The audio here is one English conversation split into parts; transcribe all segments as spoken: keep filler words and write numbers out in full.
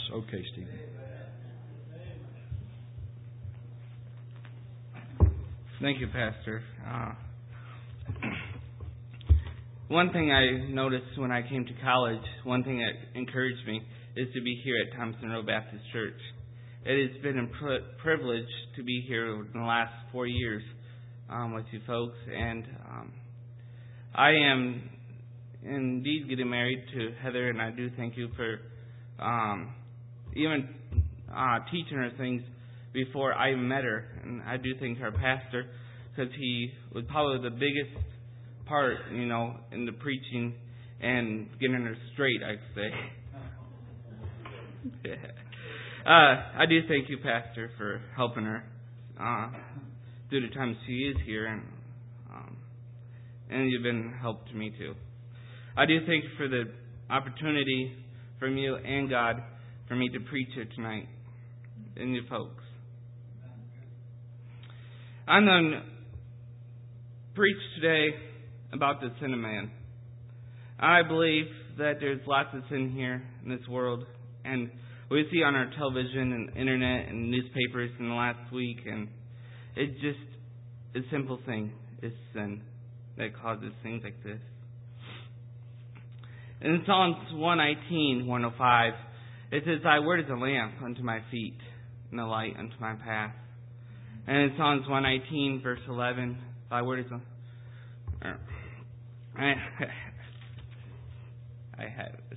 Okay, Stephen. Thank you, Pastor. Uh, one thing I noticed when I came to college, one thing that encouraged me, is to be here at Thompson Road Baptist Church. It has been a pri- privilege to be here in the last four years um, with you folks, and um, I am indeed getting married to Heather, and I do thank you for um, even uh, teaching her things before I met her. And I do thank our pastor, because he was probably the biggest part, you know, in the preaching and getting her straight, I'd say. uh, I do thank you, Pastor, for helping her uh, through the time she is here, and um, and you've been help to me too. I do thank you for the opportunity from you and God for me to preach here tonight, and you folks. I'm going to preach today about the sin of man. I believe that there's lots of sin here in this world, and we see on our television and internet and newspapers in the last week, and it's just a simple thing is sin that causes things like this. In Psalms one nineteen, one oh five, it says, "Thy word is a lamp unto my feet, and a light unto my path." And in Psalms one nineteen, verse eleven, "Thy word is a..." I, I have it.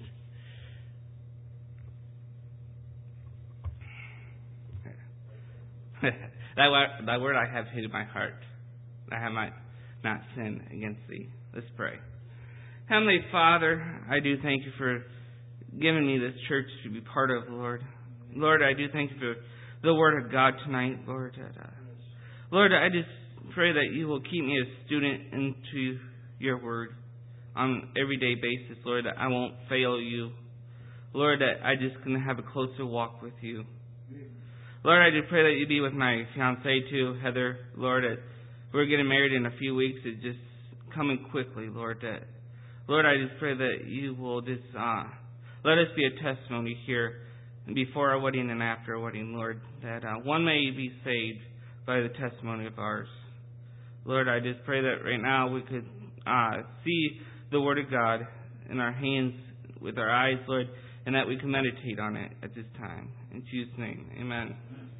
Thy word, thy word I have hid in my heart, that I might not sin against thee. Let's pray. Heavenly Father, I do thank you for giving me this church to be part of, Lord. Lord, I do thank you for the word of God tonight, Lord. Uh, Lord, I just pray that you will keep me a student into your word on an everyday basis, Lord, that I won't fail you. Lord, that I just can have a closer walk with you. Lord, I just pray that you be with my fiancée too, Heather. Lord, that we're getting married in a few weeks. It's just coming quickly, Lord. That, Lord, I just pray that you will just uh, let us be a testimony here before our wedding and after our wedding, Lord, that uh, one may be saved by the testimony of ours. Lord, I just pray that right now we could uh, see the Word of God in our hands with our eyes, Lord, and that we can meditate on it at this time. In Jesus' name, amen.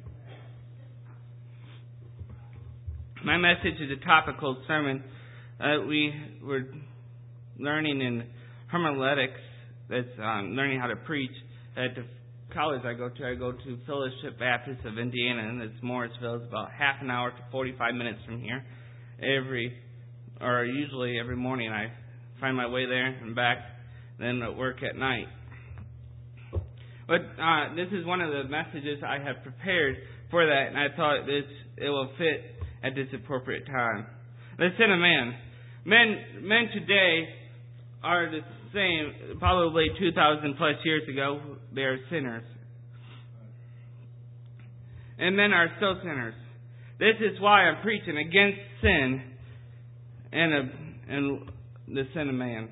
My message is a topical sermon uh, we were learning in hermeneutics, that's um, learning how to preach at the college I go to. I go to Fellowship Baptist of Indiana, and it's Morrisville. It's about half an hour to forty-five minutes from here. Every, or usually every morning I find my way there and back, then at work at night. But uh, this is one of the messages I have prepared for that, and I thought this it will fit at this appropriate time. The sin of man. Men, men today are the same, probably two thousand plus years ago, they are sinners. And men are still sinners. This is why I'm preaching against sin and, a, and the sin of man.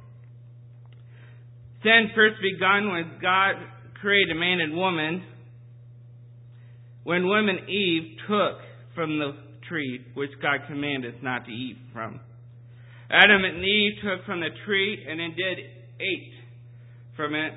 Sin first begun when God created man and woman, when woman Eve took from the tree which God commanded us not to eat from. Adam and Eve took from the tree and then did ate from it.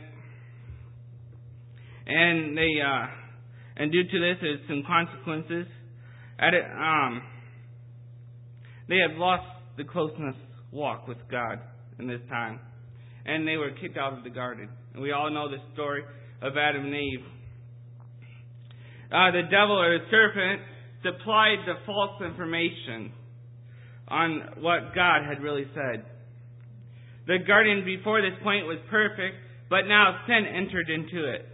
And they uh, and due to this there's some consequences. At it, um, they have lost the closeness walk with God in this time. And they were kicked out of the garden. And we all know the story of Adam and Eve. Uh, the devil or the serpent supplied the false information on what God had really said. The garden before this point was perfect, but now sin entered into it.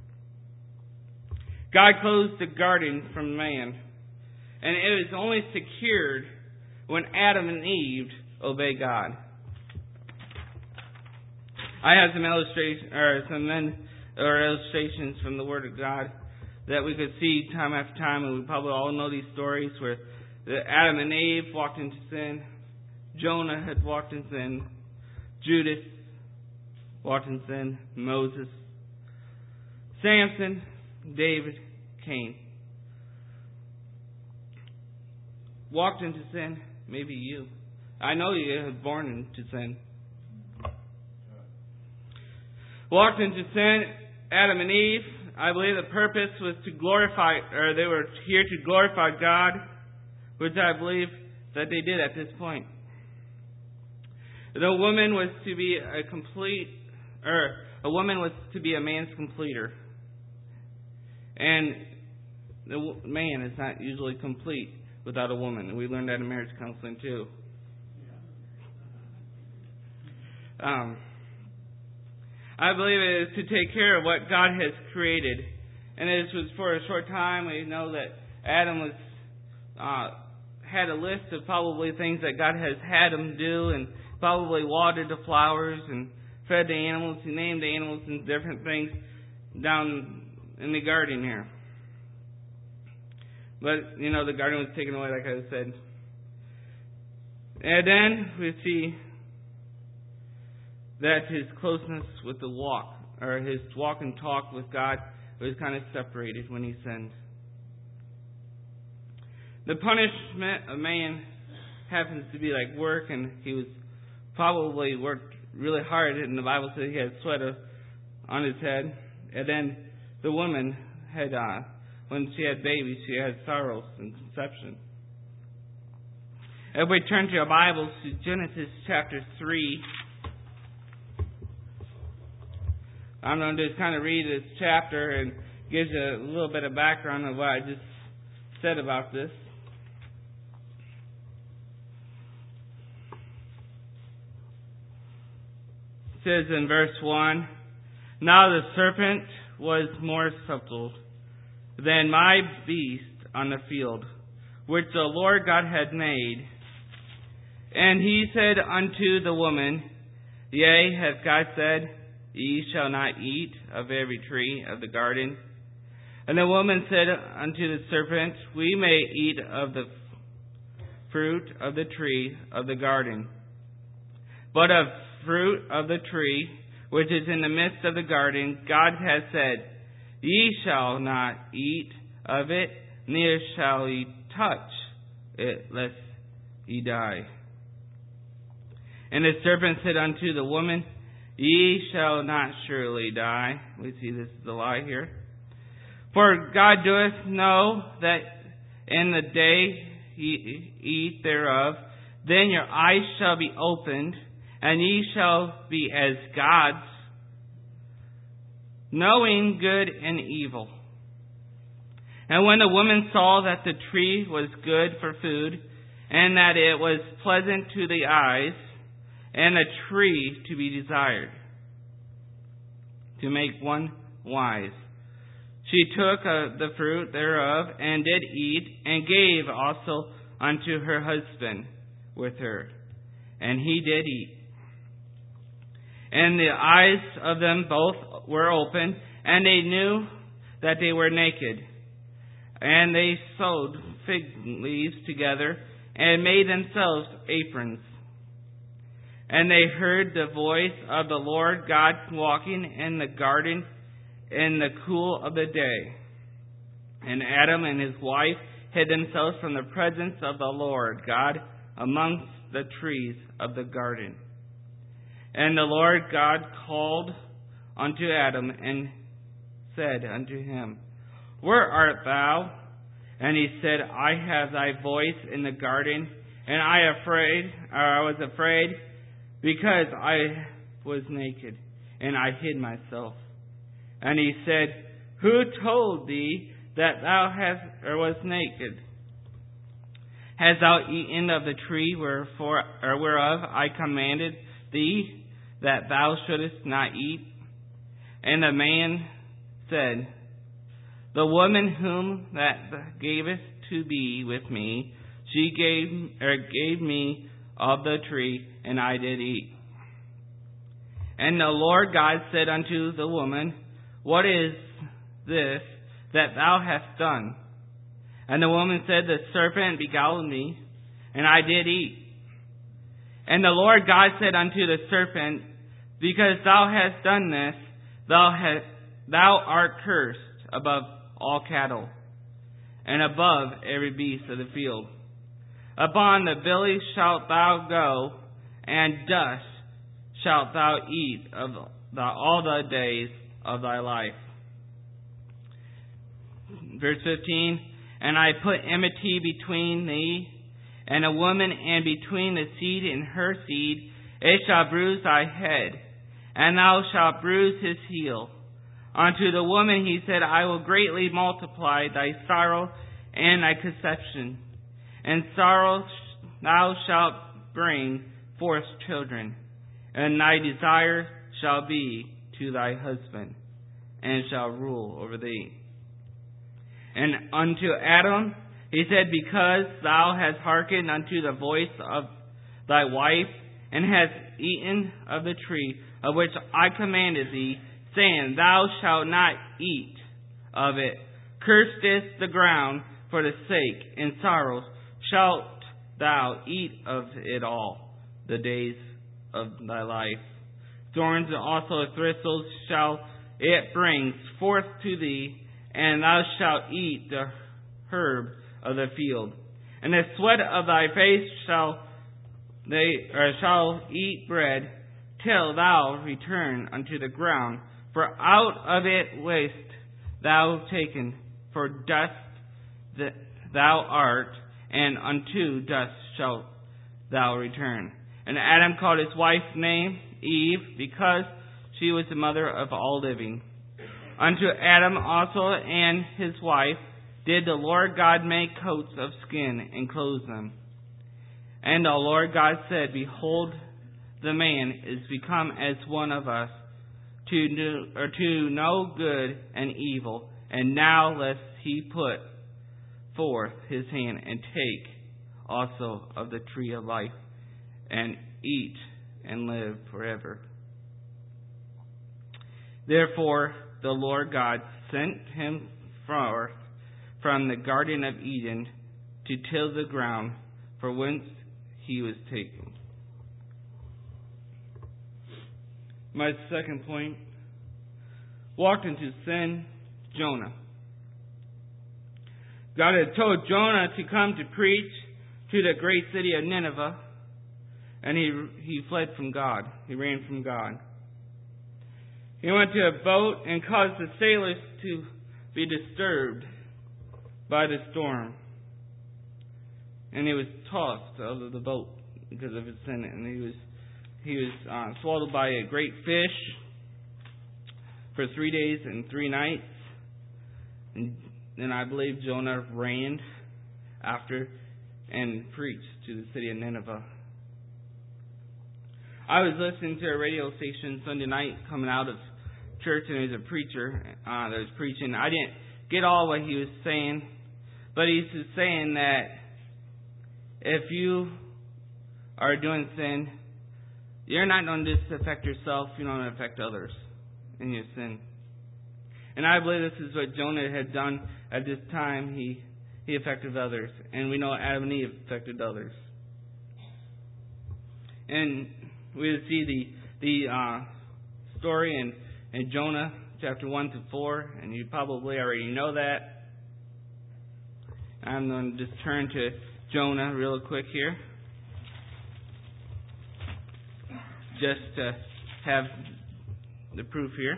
God closed the garden from man, and it was only secured when Adam and Eve obeyed God. I have some illustration or some men or illustrations from the Word of God that we could see time after time, and we probably all know these stories where the Adam and Eve walked into sin, Jonah had walked in sin, Judas walked in sin, Moses, Samson, David, Cain. Walked into sin, maybe you. I know you were born into sin. Walked into sin, Adam and Eve. I believe the purpose was to glorify, or they were here to glorify God, which I believe that they did at this point. The woman was to be a complete, or a woman was to be a man's completer. And the man is not usually complete without a woman. We learned that in marriage counseling too. Um, I believe it is to take care of what God has created. And this was for a short time. We know that Adam was uh, had a list of probably things that God has had him do, and probably watered the flowers and fed the animals. He named the animals and different things down in the garden here. But, you know, the garden was taken away, like I said. And then we see that his closeness with the walk, or his walk and talk with God, was kind of separated when he sinned. The punishment of man happens to be like work, and he was probably worked really hard, and the Bible says he had sweat on his head. And then the woman had, uh, when she had babies, she had sorrows in conception. If we turn to our Bibles to Genesis chapter three, I'm going to just kind of read this chapter and give you a little bit of background of what I just said about this. It says in verse one, "Now the serpent was more subtle than my beast on the field, which the Lord God had made. And he said unto the woman, Yea, hath God said, Ye shall not eat of every tree of the garden? And the woman said unto the serpent, We may eat of the fruit of the tree of the garden. But of fruit of the tree which is in the midst of the garden, God has said, Ye shall not eat of it, neither shall ye touch it, lest ye die. And the serpent said unto the woman, Ye shall not surely die." We see this is a lie here. "For God doeth know that in the day ye eat thereof, then your eyes shall be opened, and ye shall be as gods, knowing good and evil. And when the woman saw that the tree was good for food, and that it was pleasant to the eyes, and a tree to be desired, to make one wise, she took uh, the fruit thereof, and did eat, and gave also unto her husband with her, and he did eat. And the eyes of them both were open, and they knew that they were naked. And they sewed fig leaves together, and made themselves aprons. And they heard the voice of the Lord God walking in the garden in the cool of the day. And Adam and his wife hid themselves from the presence of the Lord God amongst the trees of the garden. And the Lord God called unto Adam and said unto him, Where art thou? And he said, I have thy voice in the garden, and I afraid, or I was afraid, because I was naked, and I hid myself. And he said, Who told thee that thou hast or was naked? Hast thou eaten of the tree wherefore or whereof I commanded thee that thou shouldest not eat? And the man said, The woman whom that gavest to be with me, she gave or gave me of the tree, and I did eat. And the Lord God said unto the woman, What is this that thou hast done? And the woman said, The serpent beguiled me, and I did eat. And the Lord God said unto the serpent, Because thou hast done this, thou hast thou art cursed above all cattle, and above every beast of the field. Upon the belly shalt thou go, and dust shalt thou eat of the, all the days of thy life. Verse fifteen, and I put enmity between thee and a woman, and between the seed and her seed. It shall bruise thy head, and thou shalt bruise his heel. Unto the woman he said, I will greatly multiply thy sorrow and thy conception. And sorrow thou shalt bring forth children, and thy desire shall be to thy husband, and shall rule over thee. And unto Adam he said, because thou hast hearkened unto the voice of thy wife, and hast eaten of the tree of which I commanded thee, saying, thou shalt not eat of it. Cursed is the ground for the sake, and sorrows shalt thou eat of it all the days of thy life. Thorns and also thistles shall it bring forth to thee, and thou shalt eat the herb of the field. And the sweat of thy face shall they or shall eat bread till thou return unto the ground, for out of it wast thou taken, for dust that thou art, and unto dust shalt thou return. And Adam called his wife's name Eve, because she was the mother of all living. Unto Adam also and his wife did the Lord God make coats of skin, and clothe them. And the Lord God said, behold, the man is become as one of us, to know, or to know good and evil. And now lest he put forth his hand and take also of the tree of life, and eat and live forever. Therefore the Lord God sent him forth from the Garden of Eden to till the ground, for whence he was taken. My second point, walked into sin, Jonah. God had told Jonah to come to preach to the great city of Nineveh, and he he fled from God. He ran from God. He went to a boat and caused the sailors to be disturbed by the storm. And he was tossed out of the boat because of his sin, and he was he was uh, swallowed by a great fish for three days and three nights. And then I believe Jonah ran after and preached to the city of Nineveh. I was listening to a radio station Sunday night coming out of church, and there was a preacher uh, that was preaching. I didn't get all what he was saying, but he was saying that if you are doing sin, you're not going to just affect yourself, you're going to affect others in your sin. And I believe this is what Jonah had done at this time. He he affected others. And we know Adam and Eve affected others. And we see the the uh, story in, in Jonah chapter one to four, and you probably already know that. I'm going to just turn to Jonah real quick here, just to have the proof here.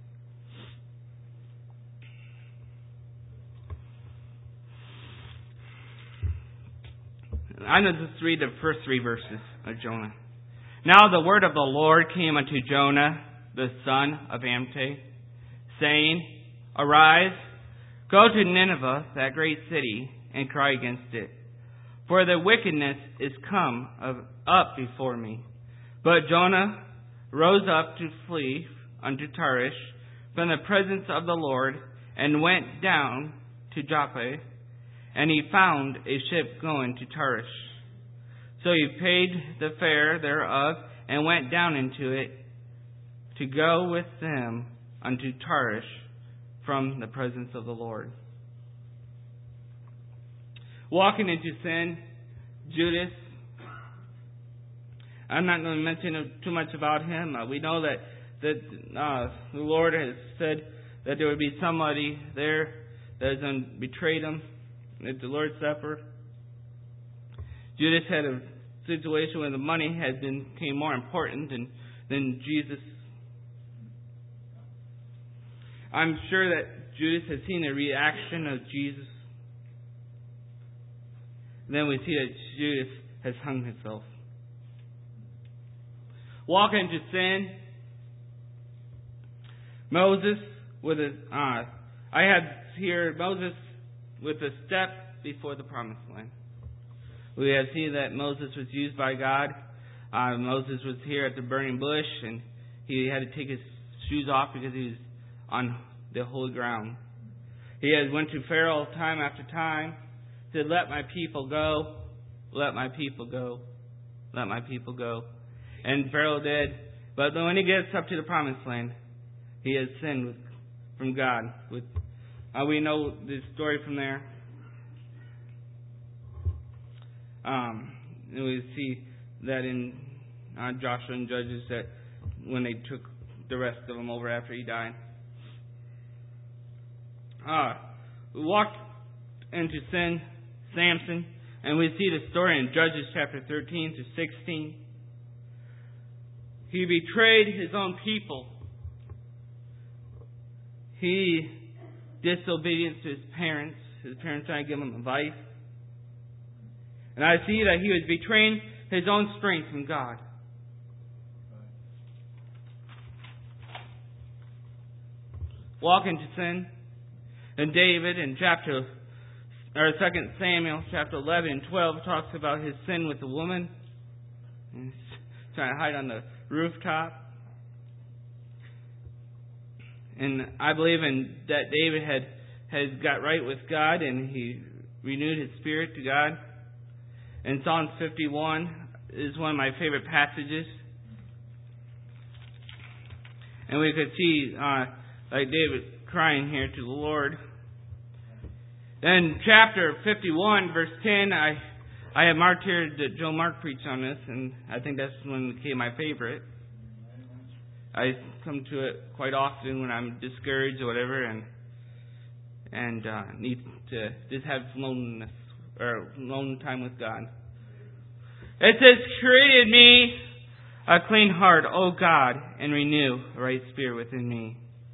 I'm going to just read the first three verses of Jonah. Now the word of the Lord came unto Jonah, the son of Amittai, saying, Arise, go to Nineveh, that great city, and cry against it. For the wickedness is come of, up before me. But Jonah rose up to flee unto Tarshish from the presence of the Lord, and went down to Joppa, and he found a ship going to Tarshish. So he paid the fare thereof, and went down into it, to go with them unto Tarshish from the presence of the Lord. Walking into sin, Judas. I'm not going to mention too much about him. Uh, we know that that uh, the Lord has said that there would be somebody there that was going to betray him at the Lord's Supper. Judas had a situation where the money had been became more important than, than Jesus. I'm sure that Judas has seen the reaction of Jesus. Then we see that Judas has hung himself. Walk into sin. Moses with a, uh, I have here Moses with a step before the promised land. We have seen that Moses was used by God. Uh, Moses was here at the burning bush, and he had to take his shoes off because he was on the holy ground. He had went to Pharaoh time after time, said, "Let my people go, let my people go, let my people go." And Pharaoh did. But when he gets up to the promised land, he has sinned with, from God. With uh, we know the story from there. Um, and we see that in uh, Joshua and Judges, that when they took the rest of them over after he died. Uh, we walked into sin, Samson, and we see the story in Judges chapter thirteen to sixteen. He betrayed his own people. He disobedient to his parents. His parents tried to give him advice. And I see that he was betraying his own strength from God. Walk into sin. And David in chapter or Second Samuel chapter eleven and twelve talks about his sin with the woman. And he's trying to hide on the rooftop. And I believe in that David had has got right with God, and he renewed his spirit to God. And Psalms fifty-one is one of my favorite passages. And we could see uh, like David crying here to the Lord. Then chapter fifty-one, verse ten, I I have marked here that Joe Mark preached on this, and I think that's one that became my favorite. I come to it quite often when I'm discouraged or whatever, and and uh, need to just have loneliness or alone time with God. It says, "Created me a clean heart, O God, and renew a right spirit within me."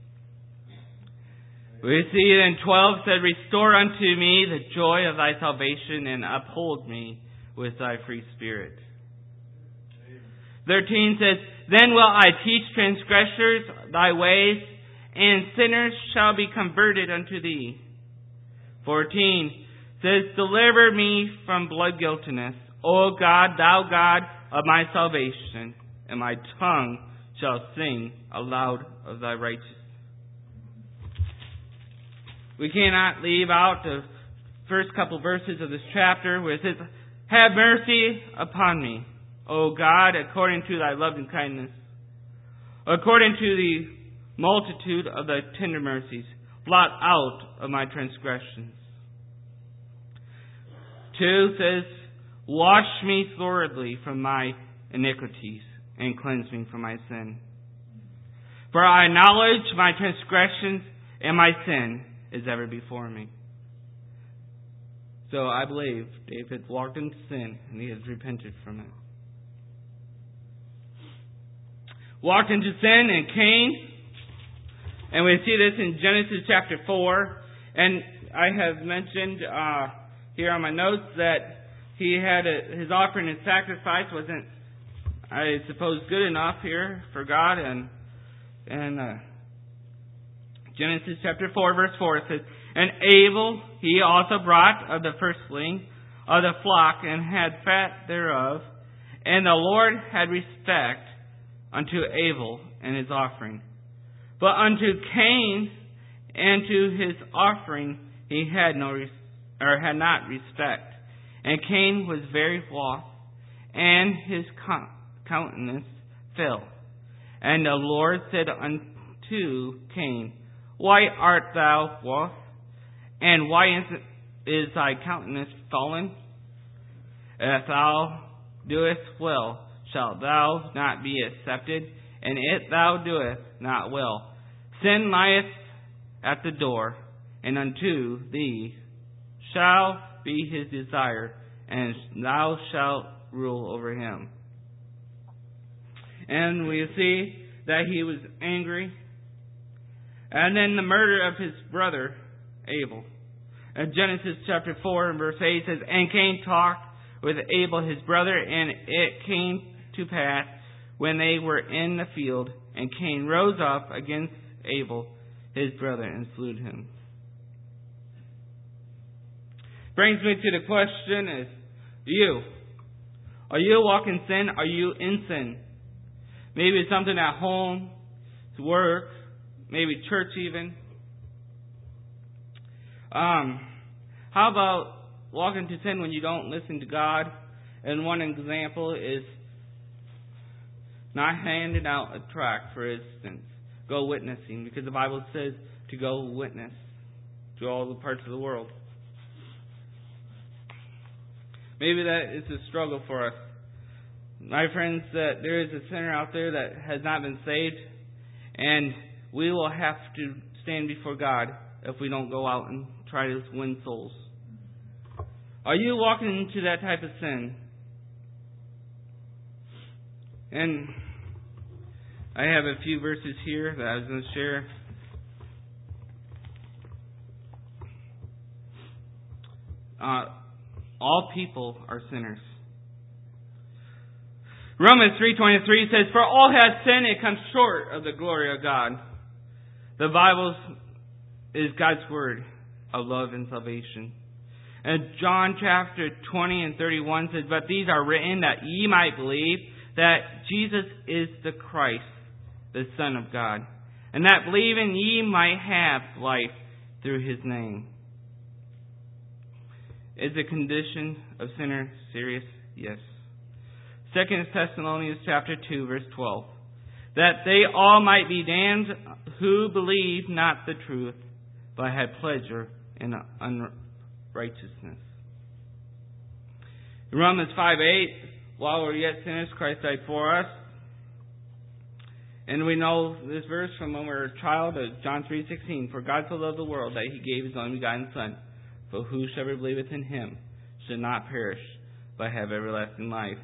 We see it in twelve said, "Restore unto me the joy of thy salvation, and uphold me with thy free spirit." thirteen says, "Then will I teach transgressors thy ways, and sinners shall be converted unto thee." fourteen says, "Deliver me from blood guiltiness, O God, thou God of my salvation, and my tongue shall sing aloud of thy righteousness." We cannot leave out the first couple verses of this chapter where it says, "Have mercy upon me, O God, according to thy loving kindness, according to the multitude of thy tender mercies, blot out of my transgressions." Two says, "Wash me thoroughly from my iniquities, and cleanse me from my sin. For I acknowledge my transgressions, and my sin is ever before me." So I believe David walked into sin, and he has repented from it. Walked into sin and Cain. And we see this in Genesis chapter four. And I have mentioned uh, here on my notes that he had a, his offering and sacrifice wasn't, I suppose, good enough here for God. And and uh, Genesis chapter four, verse four, it says, "And Abel he also brought of the firstling of the flock, and had fat thereof. And the Lord had respect unto Abel and his offering. But unto Cain and to his offering he had no res- or had not respect. And Cain was very wroth, and his countenance fell. And the Lord said unto Cain, Why art thou wroth? And why is, is thy countenance fallen? If thou doest well, shalt thou not be accepted? And if thou doest not well, sin lieth at the door, and unto thee shall be his desire, and thou shalt rule over him. And we see that he was angry. And then the murder of his brother, Abel. In Genesis chapter four and verse eight says, And Cain talked with Abel his brother, and it came to pass when they were in the field, and Cain rose up against Abel his brother and slew him. Brings me to the question is, you, are you walking in sin? Are you in sin? Maybe it's something at home, to work, maybe church even. Um, how about walking to sin when you don't listen to God? And one example is not handing out a tract, for instance. Go witnessing, because the Bible says to go witness to all the parts of the world. Maybe that is a struggle for us. My friends, that there is a sinner out there that has not been saved, and we will have to stand before God if we don't go out and try to win souls. Are you walking into that type of sin? And I have a few verses here that I was going to share. Uh, all people are sinners. Romans three twenty-three says, For all have sinned and come short of the glory of God. The Bible is God's word of love and salvation. And John chapter twenty and thirty-one says, But these are written that ye might believe that Jesus is the Christ, the Son of God, and that believing ye might have life through his name. Is the condition of sinner serious? Yes. Second Thessalonians chapter two, verse twelve. That they all might be damned who believe not the truth, but had pleasure in unrighteousness. In Romans five eight, while we're yet sinners, Christ died for us. And we know this verse from when we were a child of John three sixteen. For God so loved the world that he gave his only begotten Son, for whosoever believeth in him should not perish, but have everlasting life.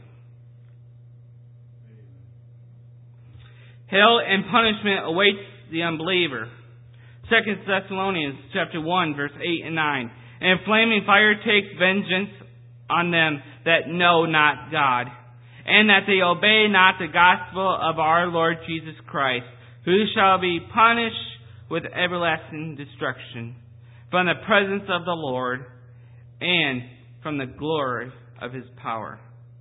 Hell and punishment awaits the unbeliever. Second Thessalonians chapter one, verse eight and nine. And flaming fire takes vengeance on them that know not God, and that they obey not the gospel of our Lord Jesus Christ, who shall be punished with everlasting destruction from the presence of the Lord and from the glory of his power.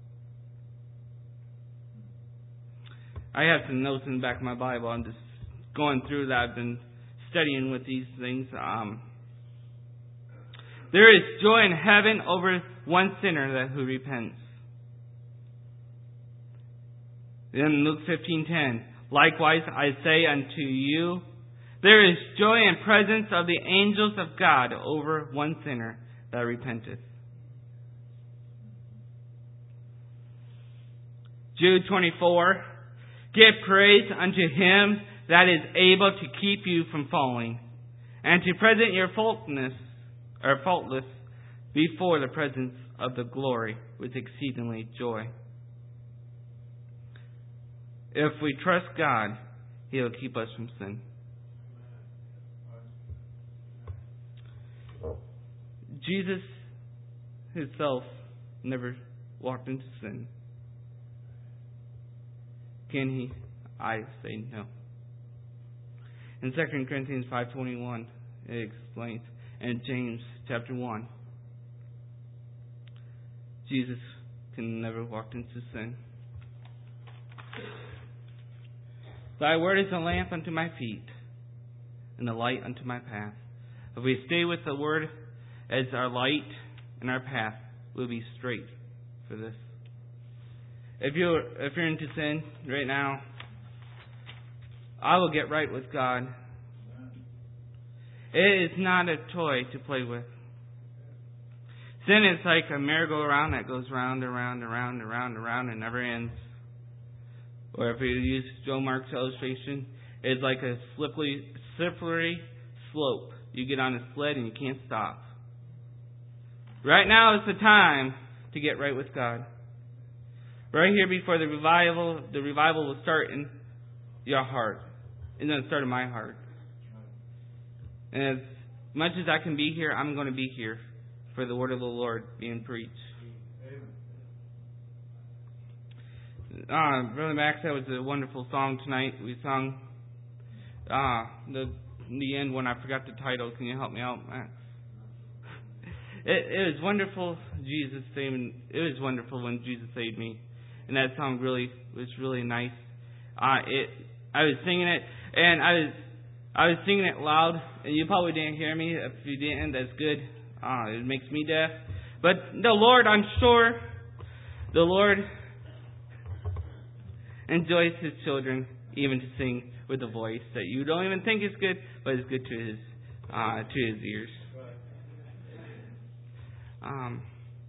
I have some notes in the back of my Bible. I'm just going through that. I've been studying with these things. Um, there is joy in heaven over one sinner that who repents. Then Luke fifteen ten. Likewise I say unto you, there is joy in presence of the angels of God over one sinner that repenteth. Jude twenty-four. Give praise unto him that is able to keep you from falling, and to present your faultless or faultless before the presence of the glory with exceedingly joy. If we trust God, he will keep us from sin. Jesus himself never walked into sin. Can he? I say no. In Second Corinthians five twenty-one, it explains, and James chapter one, Jesus can never walk into sin. Thy word is a lamp unto my feet, and a light unto my path. If we stay with the word as our light and our path, we'll be straight for this. If you're, if you're into sin right now, I will get right with God. It is not a toy to play with. Sin is like a merry-go-round that goes round and round and round and round and round and never ends. Or if we use Joe Mark's illustration, it's like a slippery, slippery slope. You get on a sled and you can't stop. Right now is the time to get right with God. Right here before the revival, the revival will start in your heart. And then it'll start in my heart. And as much as I can be here, I'm going to be here for the word of the Lord being preached. Uh, Brother Max, that was a wonderful song tonight. We sung uh, the the end when I forgot the title. Can you help me out, Max? It, it was wonderful, Jesus saving. It was wonderful when Jesus saved me, and that song really was really nice. Uh, it I was singing it, and I was I was singing it loud, and you probably didn't hear me. If you didn't, that's good. Uh, it makes me deaf. But the Lord, I'm sure, the Lord enjoys His children even to sing with a voice that you don't even think is good, but is good to His uh, to His ears. Um,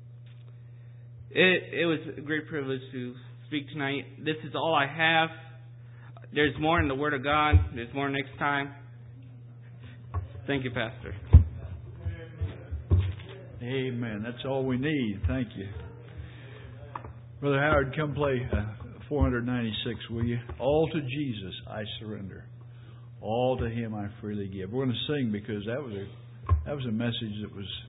it it was a great privilege to speak tonight. This is all I have. There's more in the Word of God. There's more next time. Thank you, Pastor. Amen. That's all we need. Thank you. Brother Howard, come play uh, four ninety-six, will you? All to Jesus I surrender. All to Him I freely give. We're going to sing because that was a that was a message that was